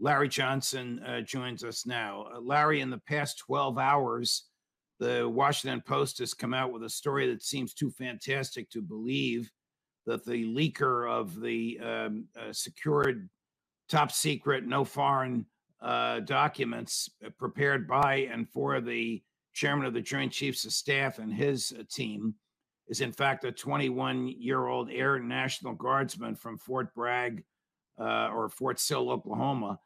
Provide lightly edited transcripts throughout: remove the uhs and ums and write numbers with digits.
Larry Johnson joins us now. Larry, in the past 12 hours, the Washington Post has come out with a story that seems too fantastic to believe, that the leaker of the secured, top secret, no foreign documents prepared by and for the chairman of the Joint Chiefs of Staff and his team is in fact a 21-year-old Air National Guardsman from Fort Bragg or Fort Sill, Oklahoma,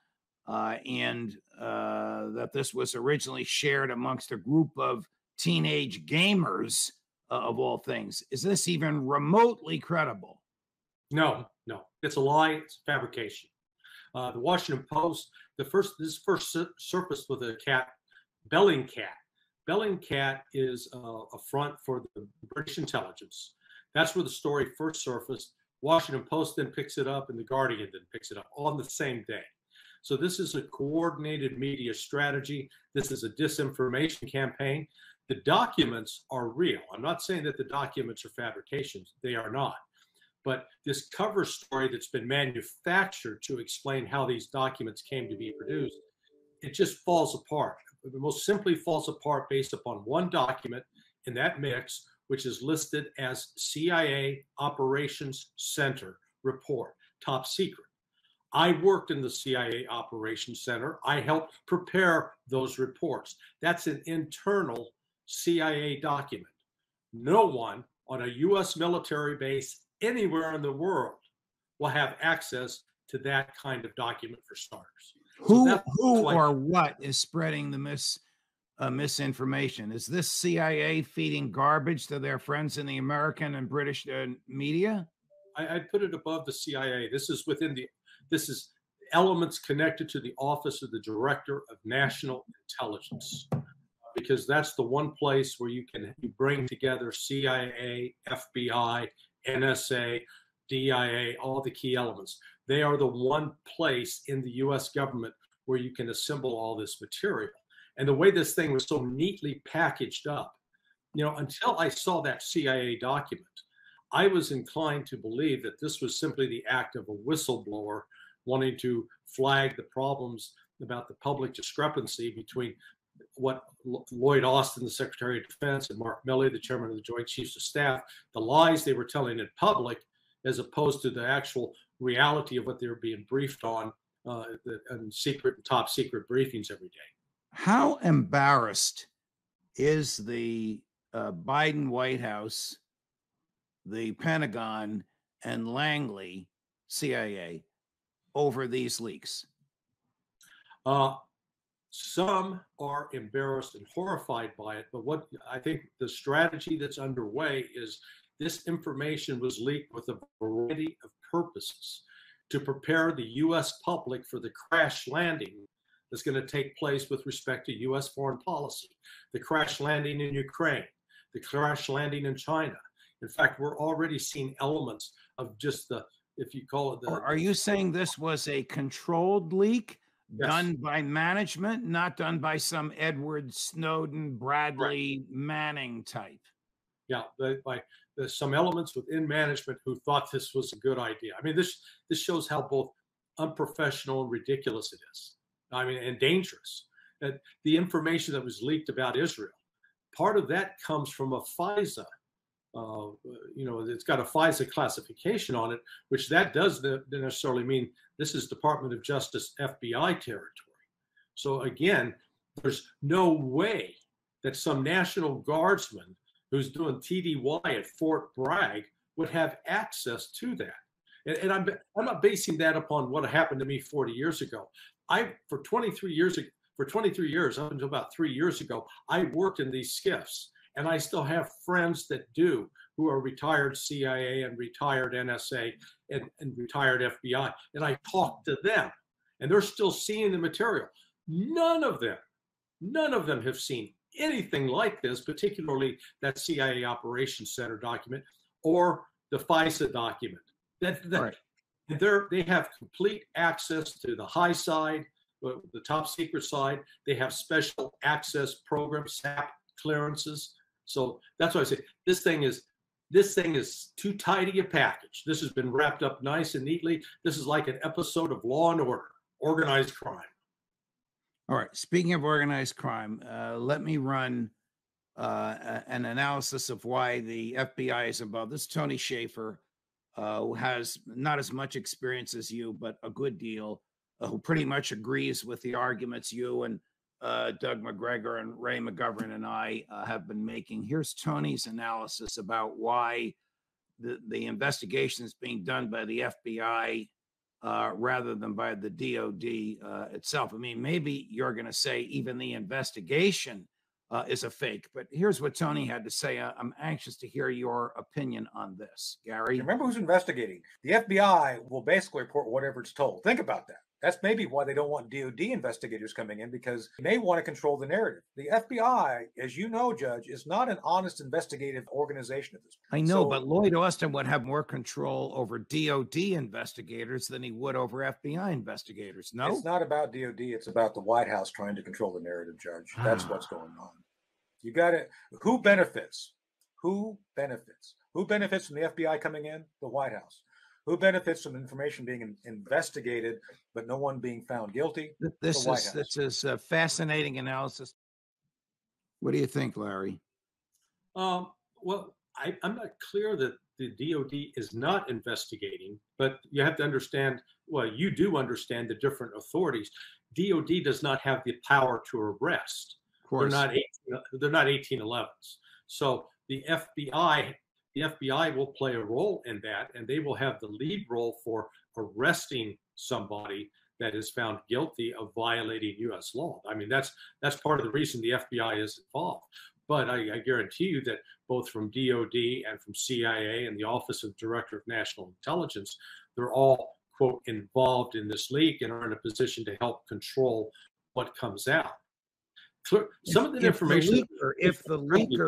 and that this was originally shared amongst a group of teenage gamers, of all things. Is this even remotely credible? No, it's a lie. It's a fabrication. The Washington Post, this first surfaced with a cat, Bellingcat. Bellingcat is a front for the British intelligence. That's where the story first surfaced. Washington Post then picks it up, and the Guardian then picks it up on the same day. So this is a coordinated media strategy. This is a disinformation campaign. The documents are real. I'm not saying that the documents are fabrications. They are not. But this cover story that's been manufactured to explain how these documents came to be produced, it just falls apart. It most simply falls apart based upon one document in that mix, which is listed as CIA Operations Center report, top secret. I worked in the CIA Operations Center. I helped prepare those reports. That's an internal CIA document. No one on a U.S. military base anywhere in the world will have access to that kind of document, for starters. Who or what is spreading the misinformation? Is this CIA feeding garbage to their friends in the American and British media? I'd put it above the CIA. This is elements connected to the Office of the Director of National Intelligence, because that's the one place where you bring together CIA, FBI, NSA, DIA, all the key elements. They are the one place in the U.S. government where you can assemble all this material. And the way this thing was so neatly packaged up, until I saw that CIA document, I was inclined to believe that this was simply the act of a whistleblower wanting to flag the problems about the public discrepancy between what Lloyd Austin, the Secretary of Defense, and Mark Milley, the Chairman of the Joint Chiefs of Staff, the lies they were telling in public, as opposed to the actual reality of what they were being briefed on in secret and top secret briefings every day. How embarrassed is the Biden White House, the Pentagon, and Langley, CIA, over these leaks? Some are embarrassed and horrified by it, but what I think the strategy that's underway is this information was leaked with a variety of purposes to prepare the U.S. public for the crash landing that's going to take place with respect to U.S. foreign policy, the crash landing in Ukraine, the crash landing in China. In fact, we're already seeing elements of just if you call it Are you saying this was a controlled leak? Yes. Done by management, not done by some Edward Snowden, Bradley Manning type? Yeah, there's some elements within management who thought this was a good idea. I mean, this shows how both unprofessional and ridiculous it is. I mean, and dangerous. That the information that was leaked about Israel, part of that comes from a FISA. It's got a FISA classification on it, which that doesn't necessarily mean this is Department of Justice FBI territory. So again, there's no way that some National Guardsman who's doing TDY at Fort Bragg would have access to that. And I'm not basing that upon what happened to me 40 years ago. For 23 years, up until about 3 years ago, I worked in these SCIFs. And I still have friends that do, who are retired CIA and retired NSA and retired FBI. And I talk to them, and they're still seeing the material. None of them have seen anything like this, particularly that CIA Operations Center document or the FISA document. Right. They have complete access to the high side, the top secret side. They have special access programs, SAP clearances. So that's why I say this thing is too tidy a package. This has been wrapped up nice and neatly. This is like an episode of Law and Order. organized crime. All right. Speaking of organized crime, let me run an analysis of why the FBI is involved. This is Tony Shaffer, who has not as much experience as you, but a good deal, who pretty much agrees with the arguments you and Doug McGregor and Ray McGovern and I have been making. Here's Tony's analysis about why the investigation is being done by the FBI rather than by the DOD itself. I mean, maybe you're going to say even the investigation is a fake, but here's what Tony had to say. I'm anxious to hear your opinion on this, Gary. Remember who's investigating. The FBI will basically report whatever it's told. Think about that. That's maybe why they don't want DOD investigators coming in, because they may want to control the narrative. The FBI, as you know, Judge, is not an honest investigative organization at this point. I know, but Lloyd Austin would have more control over DOD investigators than he would over FBI investigators. No? It's not about DOD. It's about the White House trying to control the narrative, Judge. That's what's going on. You got it. Who benefits? Who benefits? Who benefits from the FBI coming in? The White House. Who benefits from information being investigated, but no one being found guilty? This is a fascinating analysis. What do you think, Larry? Well, I'm not clear that the DOD is not investigating, but you have to understand, well, you do understand the different authorities. DOD does not have the power to arrest. They're not 1811s. So the FBI will play a role in that, and they will have the lead role for arresting somebody that is found guilty of violating U.S. law. I mean, that's part of the reason the FBI is involved. But I guarantee you that both from DOD and from CIA and the Office of Director of National Intelligence, they're all, quote, involved in this leak and are in a position to help control what comes out. Some of the information. If the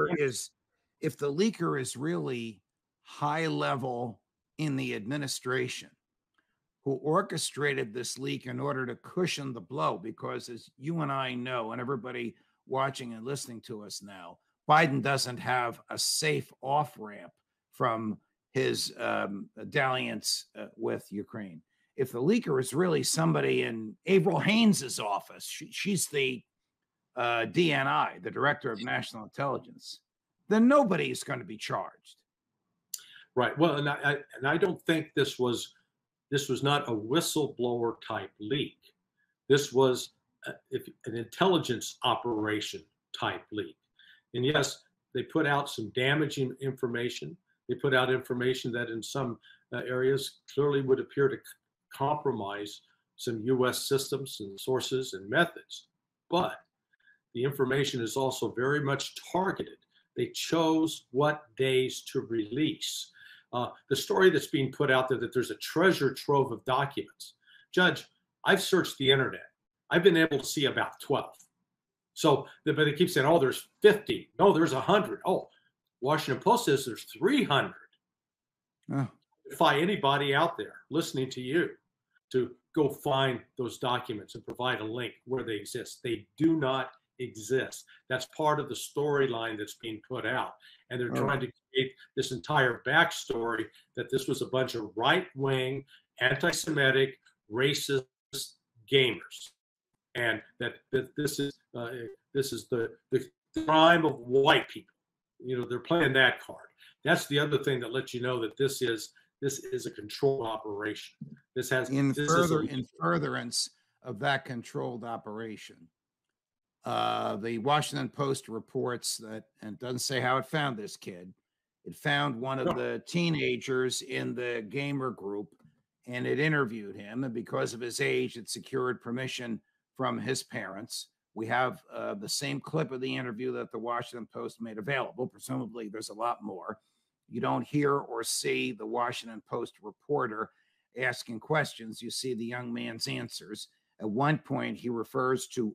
leaker is really high level in the administration, who orchestrated this leak in order to cushion the blow, because as you and I know, and everybody watching and listening to us now, Biden doesn't have a safe off ramp from his dalliance with Ukraine. If the leaker is really somebody in Avril Haines' office, she's the DNI, the Director of National Intelligence, then nobody is going to be charged. Right. Well, and I don't think this was not a whistleblower type leak. This was an intelligence operation type leak. And yes, they put out some damaging information. They put out information that in some areas clearly would appear to compromise some U.S. systems and sources and methods. But the information is also very much targeted. They chose what days to release. The story that's being put out there that there's a treasure trove of documents. Judge, I've searched the internet. I've been able to see about 12. So, but they keep saying, oh, there's 50. No, there's 100. Oh, Washington Post says there's 300. Defy anybody out there listening to you to go find those documents and provide a link where they exist. They do not exist. That's part of the storyline that's being put out. And they're trying to create this entire backstory that this was a bunch of right-wing, anti-Semitic, racist gamers. And that this is the crime of white people. You know, they're playing that card. That's the other thing that lets you know that this is a controlled operation. This has in furtherance of that controlled operation. The Washington Post reports that, and doesn't say how it found this kid. It found one of the teenagers in the gamer group, and it interviewed him. And because of his age, it secured permission from his parents. We have the same clip of the interview that the Washington Post made available. Presumably, there's a lot more. You don't hear or see the Washington Post reporter asking questions. You see the young man's answers. At one point, he refers to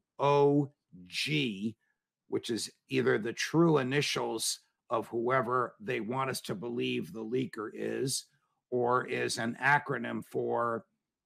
OG, which is either the true initials of whoever they want us to believe the leaker is, or is an acronym for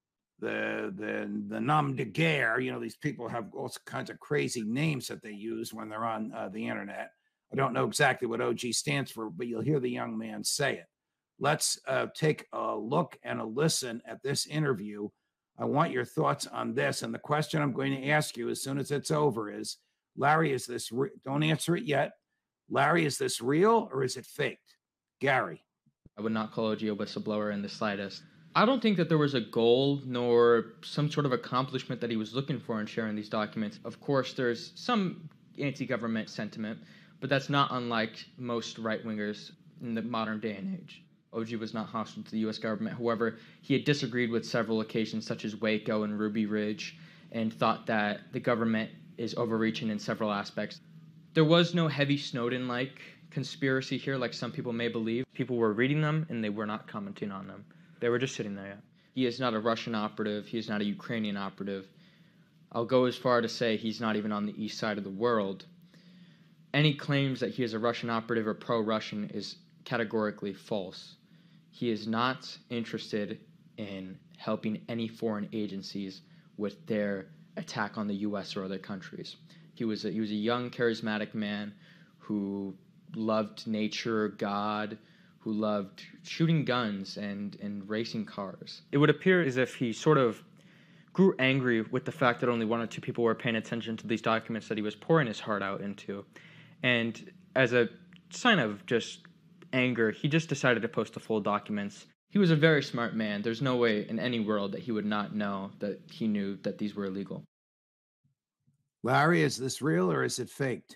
the nom de guerre. You know, these people have all kinds of crazy names that they use when they're on the internet. I don't know exactly what OG stands for, but you'll hear the young man say it. Let's take a look and a listen at this interview I want your thoughts on this. And the question I'm going to ask you as soon as it's over is, Larry, is this, don't answer it yet. Larry, is this real or is it faked? Gary. I would not call OG a whistleblower in the slightest. I don't think that there was a goal nor some sort of accomplishment that he was looking for in sharing these documents. Of course, there's some anti-government sentiment, but that's not unlike most right-wingers in the modern day and age. OG was not hostile to the U.S. government. However, he had disagreed with several occasions, such as Waco and Ruby Ridge, and thought that the government is overreaching in several aspects. There was no heavy Snowden-like conspiracy here, like some people may believe. People were reading them, and they were not commenting on them. They were just sitting there. He is not a Russian operative. He is not a Ukrainian operative. I'll go as far to say he's not even on the east side of the world. Any claims that he is a Russian operative or pro-Russian is categorically false. He is not interested in helping any foreign agencies with their attack on the U.S. or other countries. He was a young, charismatic man who loved nature, God, who loved shooting guns and racing cars. It would appear as if he sort of grew angry with the fact that only one or two people were paying attention to these documents that he was pouring his heart out into. And as a sign of just anger, he just decided to post the full documents. He was a very smart man. There's no way in any world that he would not know that he knew that these were illegal. Larry, is this real or is it faked?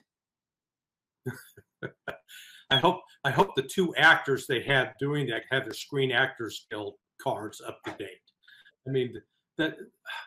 I hope the two actors they had doing that had their Screen Actors Guild cards up to date. I mean, that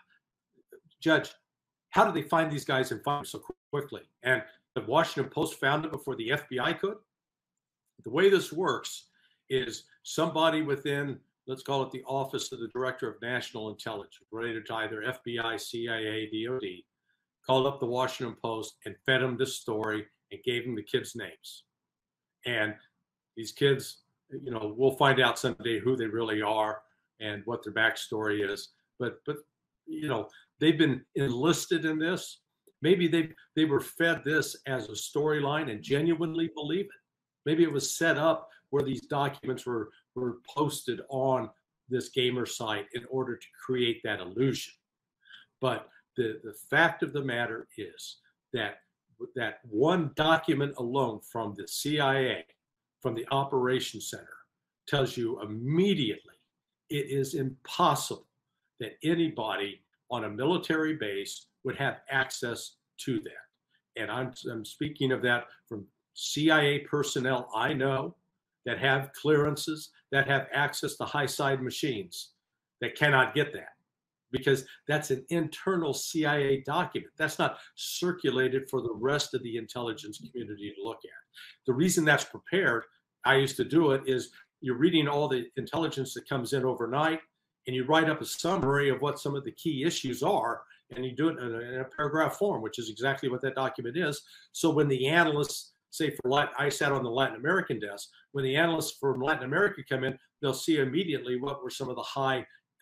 Judge, how did they find these guys and find them so quickly? And the Washington Post found them before the FBI could? The way this works is somebody within, let's call it the Office of the Director of National Intelligence, related to either FBI, CIA, DOD, called up the Washington Post and fed them this story and gave them the kids' names. And these kids, you know, we'll find out someday who they really are and what their backstory is. But you know, they've been enlisted in this. Maybe they were fed this as a storyline and genuinely believe it. Maybe it was set up where these documents were posted on this gamer site in order to create that illusion. But the fact of the matter is that one document alone from the CIA, from the Operations Center, tells you immediately it is impossible that anybody on a military base would have access to that. And I'm speaking of that from CIA personnel I know that have clearances, that have access to high-side machines that cannot get that, because that's an internal CIA document. That's not circulated for the rest of the intelligence community to look at. The reason that's prepared, I used to do it, is you're reading all the intelligence that comes in overnight, and you write up a summary of what some of the key issues are, and you do it in a paragraph form, which is exactly what that document is. So when the analysts, say I sat on the Latin American desk, when the analysts from Latin America come in, they'll see immediately what were some of the high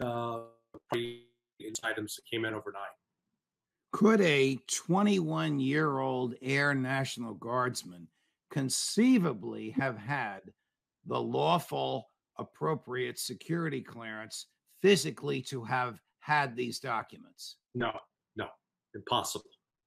items that came in overnight. Could a 21-year-old Air National Guardsman conceivably have had the lawful, appropriate security clearance physically to have had these documents? No, impossible.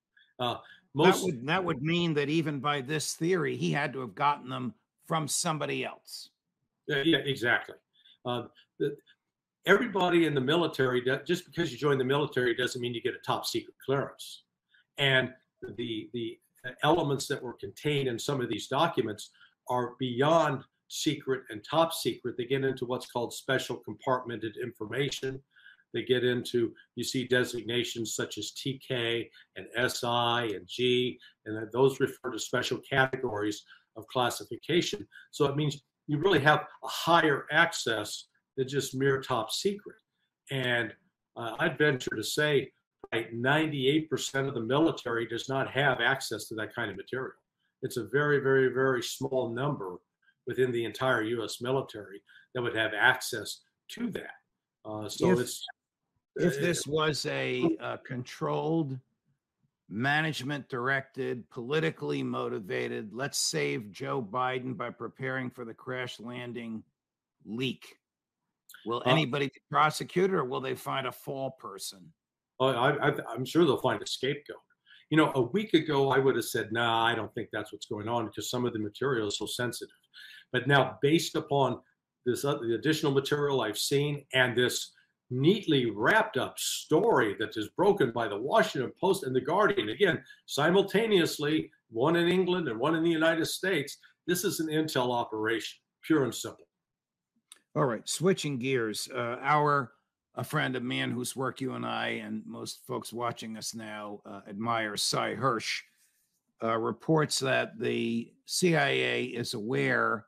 That would mean that even by this theory, he had to have gotten them from somebody else. Yeah, exactly. Everybody in the military, just because you join the military doesn't mean you get a top secret clearance. And the elements that were contained in some of these documents are beyond secret and top secret. They get into what's called special compartmented information. They get into, you see designations such as TK and SI and G, and those refer to special categories of classification. So it means you really have a higher access than just mere top secret. And I'd venture to say like 98% of the military does not have access to that kind of material. It's a very, very, very small number within the entire U.S. military that would have access to that. If this was a controlled, management-directed, politically motivated, let's save Joe Biden by preparing for the crash landing leak, Will anybody be prosecuted, or will they find a fall person? I'm sure they'll find a scapegoat. You know, a week ago, I would have said, nah, I don't think that's what's going on because some of the material is so sensitive. But now, based upon this the additional material I've seen and this neatly wrapped up story that is broken by the Washington Post and the Guardian, again, simultaneously, one in England and one in the United States, this is an intel operation, pure and simple. All right, switching gears, a friend, a man whose work you and I and most folks watching us now admire, Sy Hersh, reports that the CIA is aware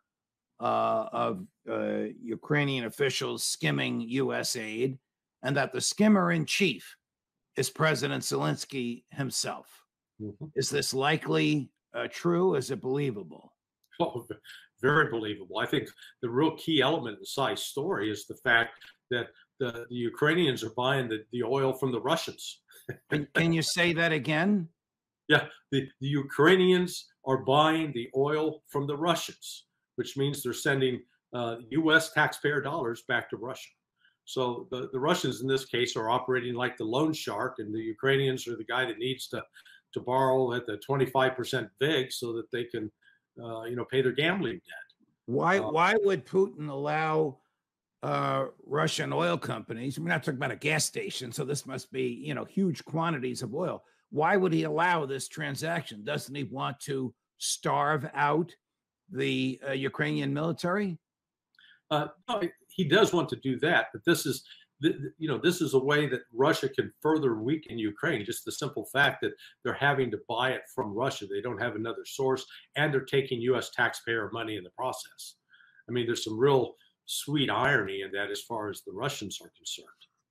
of Ukrainian officials skimming U.S. aid, and that the skimmer in chief is President Zelensky himself. Mm-hmm. Is this likely true? Is it believable? Oh, very believable. I think the real key element in Sy's story is the fact that the Ukrainians are buying the oil from the Russians. Can you say that again? Yeah, the Ukrainians are buying the oil from the Russians, which means they're sending U.S. taxpayer dollars back to Russia. So the Russians in this case are operating like the loan shark, and the Ukrainians are the guy that needs to borrow at the 25% VIG so that they can pay their gambling debt. Why would Putin allow Russian oil companies? We're not talking about a gas station, so this must be huge quantities of oil. Why would he allow this transaction? Doesn't he want to starve out the Ukrainian military? No, he does want to do that, but this is a way that Russia can further weaken Ukraine. Just the simple fact that they're having to buy it from Russia, they don't have another source, and they're taking U.S. taxpayer money in the process. I mean, there's some real sweet irony in that as far as the Russians are concerned.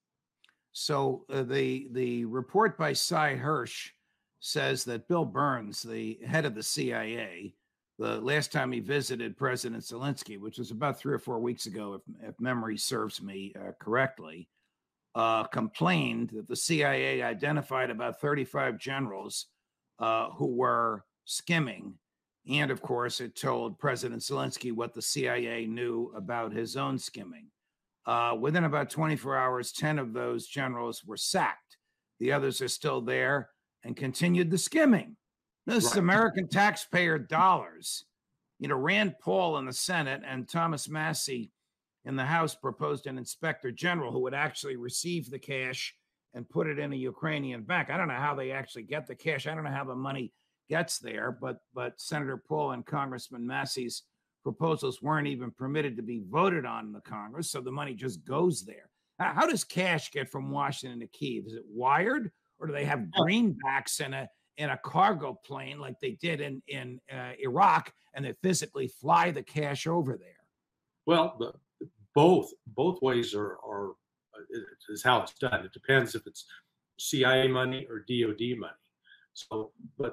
So the report by Sy Hersh says that Bill Burns, the head of the CIA, the last time he visited President Zelensky, which was about 3 or 4 weeks ago, if memory serves me correctly, complained that the CIA identified about 35 generals who were skimming. And of course, it told President Zelensky what the CIA knew about his own skimming. Within about 24 hours, 10 of those generals were sacked. The others are still there and continued the skimming. This is American taxpayer dollars. Rand Paul in the Senate and Thomas Massie in the House proposed an inspector general who would actually receive the cash and put it in a Ukrainian bank. I don't know how they actually get the cash. I don't know how the money gets there, but Senator Paul and Congressman Massie's proposals weren't even permitted to be voted on in the Congress, so the money just goes there. How does cash get from Washington to Kyiv? Is it wired, or do they have greenbacks in a cargo plane like they did in Iraq, and they physically fly the cash over there? Well, both ways is how it's done. It depends if it's CIA money or DOD money. So, but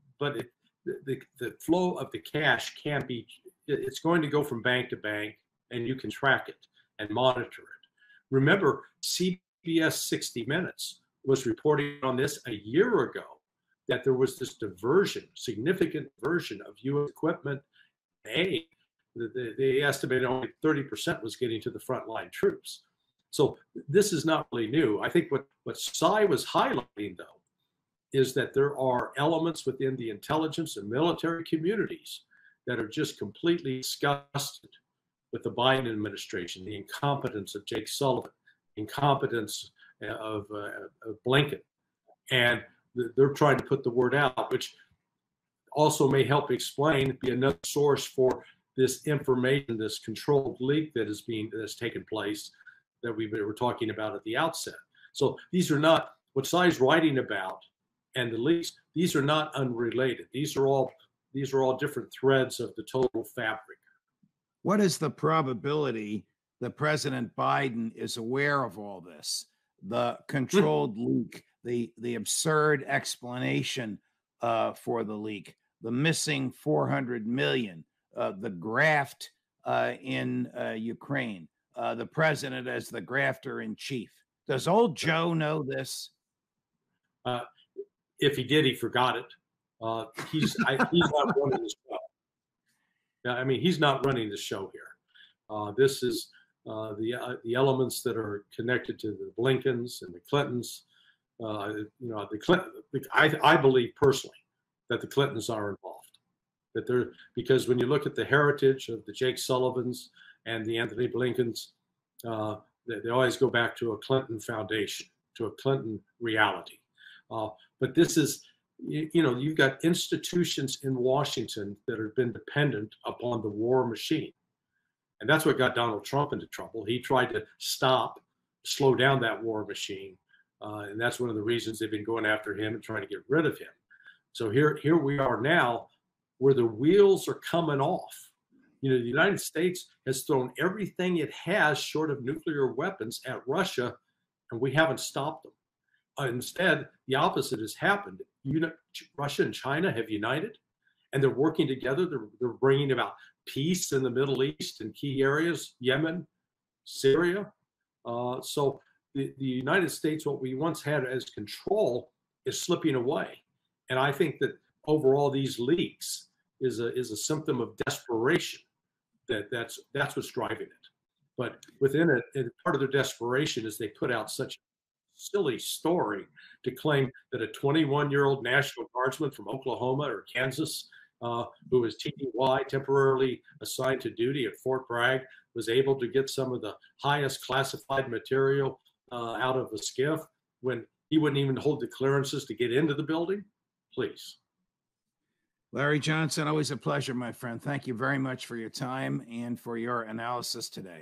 the flow of the cash can be. It's going to go from bank to bank, and you can track it and monitor it. Remember, CBS 60 Minutes was reporting on this a year ago, that there was this significant diversion of U.S. equipment and aid. They estimated only 30% was getting to the frontline troops. So this is not really new. I think what Sy was highlighting, though, is that there are elements within the intelligence and military communities that are just completely disgusted with the Biden administration, the incompetence of Jake Sullivan, incompetence of Blinken. And they're trying to put the word out, which also may help explain, be another source for this information, this controlled leak that's taken place that we were talking about at the outset. So these are not, what Sy's writing about and the leaks, these are not unrelated. These are all different threads of the total fabric. What is the probability that President Biden is aware of all this? The controlled leak, the absurd explanation for the leak, the missing 400 million, the graft in Ukraine, the president as the grafter in chief. Does old Joe know this? If he did, he forgot it. He's not running the show. I mean, he's not running the show here. This is the elements that are connected to the Blinkens and the Clintons. I believe personally that the Clintons are involved. Because when you look at the heritage of the Jake Sullivans and the Anthony Blinkens, they always go back to a Clinton foundation, to a Clinton reality. But this is, you've got institutions in Washington that have been dependent upon the war machine. And that's what got Donald Trump into trouble. He tried to slow down that war machine. And that's one of the reasons they've been going after him and trying to get rid of him. So here we are now where the wheels are coming off. The United States has thrown everything it has short of nuclear weapons at Russia, and we haven't stopped them. Instead, the opposite has happened. Russia and China have united, and they're working together. They're bringing about peace in the Middle East and key areas, Yemen, Syria. So the United States, what we once had as control, is slipping away. And I think that overall these leaks is a symptom of desperation. That's what's driving it. But within it, part of their desperation is they put out such a silly story to claim that a 21-year-old National Guardsman from Oklahoma or Kansas, who was TDY, temporarily assigned to duty at Fort Bragg, was able to get some of the highest classified material out of a SCIF when he wouldn't even hold the clearances to get into the building. Please. Larry Johnson, always a pleasure, my friend. Thank you very much for your time and for your analysis today.